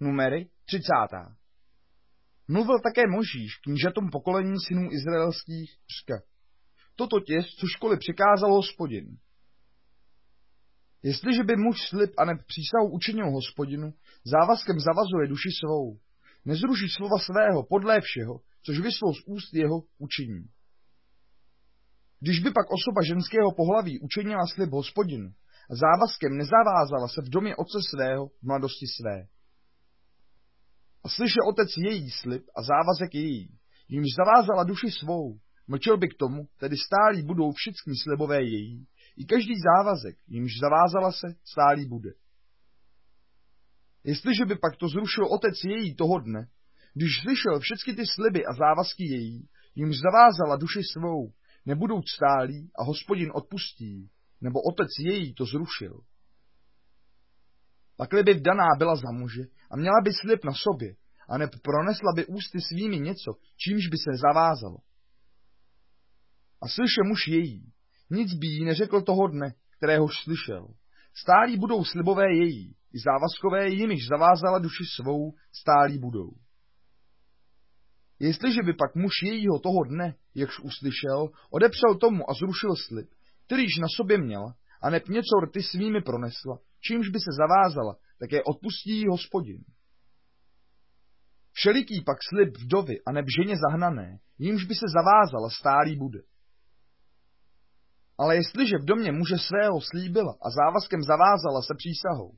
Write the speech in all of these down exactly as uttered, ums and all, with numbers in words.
Numery třicátá. Mluvil také Mojžíš knížatům pokolení synů izraelských, říká: Toto těst, co školy přikázal Hospodin. Jestliže by muž slib a neb přísahu učinil Hospodinu, závazkem zavazuje duši svou. Nezruší slova svého podle všeho, což vyslou z úst jeho učiní. Když by pak osoba ženského pohlaví učinila slib Hospodinu a závazkem nezavázala se v domě otce svého v mladosti své. A slyšel otec její slib a závazek její, jimž zavázala duši svou, mlčel by k tomu, tedy stálí budou všichni slibové její, i každý závazek, jimž zavázala se, stálý bude. Jestliže by pak to zrušil otec její toho dne, když slyšel všechny ty sliby a závazky její, jimž zavázala duši svou, nebudou stálí a Hospodin odpustí, nebo otec její to zrušil. Pakli by vdaná byla za muže a měla by slib na sobě, a neb pronesla by ústy svými něco, čímž by se zavázalo. A slyše muž její, nic by jí neřekl toho dne, kteréhož slyšel. Stálí budou slibové její, i závazkové jimiž zavázala duši svou, stálí budou. Jestliže by pak muž jejího toho dne, jakž uslyšel, odepřel tomu a zrušil slib, kterýž na sobě měla, a neb něco rty svými pronesla, čímž by se zavázala, také odpustí jí Hospodin. Všeliký pak slib vdovy a neb ženě zahnané, jímž by se zavázala, stálý bude. Ale jestliže v domě muže svého slíbila a závazkem zavázala se přísahou,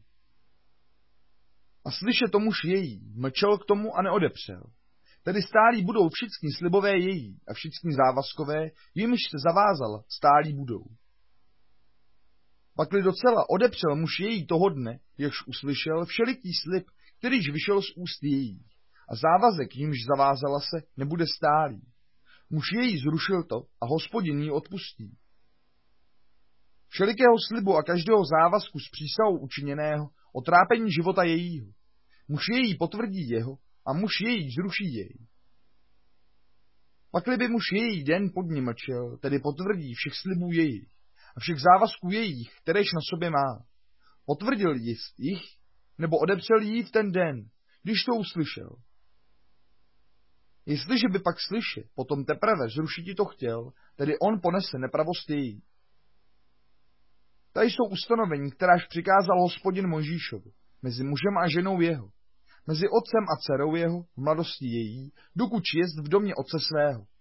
a slyše to muž její, mlčel k tomu a neodepřel, tedy stálí budou všichni slibové její a všichni závazkové, jimž se zavázala, stálí budou. Pakli docela odepřel muž její toho dne, jakž uslyšel všeliký slib, kterýž vyšel z úst její, a závazek, jimž zavázala se, nebude stálý. Muž její zrušil to a Hospodin jí odpustí. Všelikého slibu a každého závazku s přísahou učiněného o trápení života jejího. Muž její potvrdí jeho a muž její zruší jej. Pakli by muž její den pod ní mlčel, tedy potvrdí všech slibů jejich a všech závazků jejich, kteréž na sobě má. Potvrdil jich, nebo odepřel jí v ten den, když to uslyšel. Jestliže by pak slyše, potom teprve zrušit to chtěl, tedy on ponese nepravost její. Tady jsou ustanovení, kteráž přikázal Hospodin Mojžíšovi, mezi mužem a ženou jeho, mezi otcem a dcerou jeho, v mladosti její, dokud jest v domě otce svého.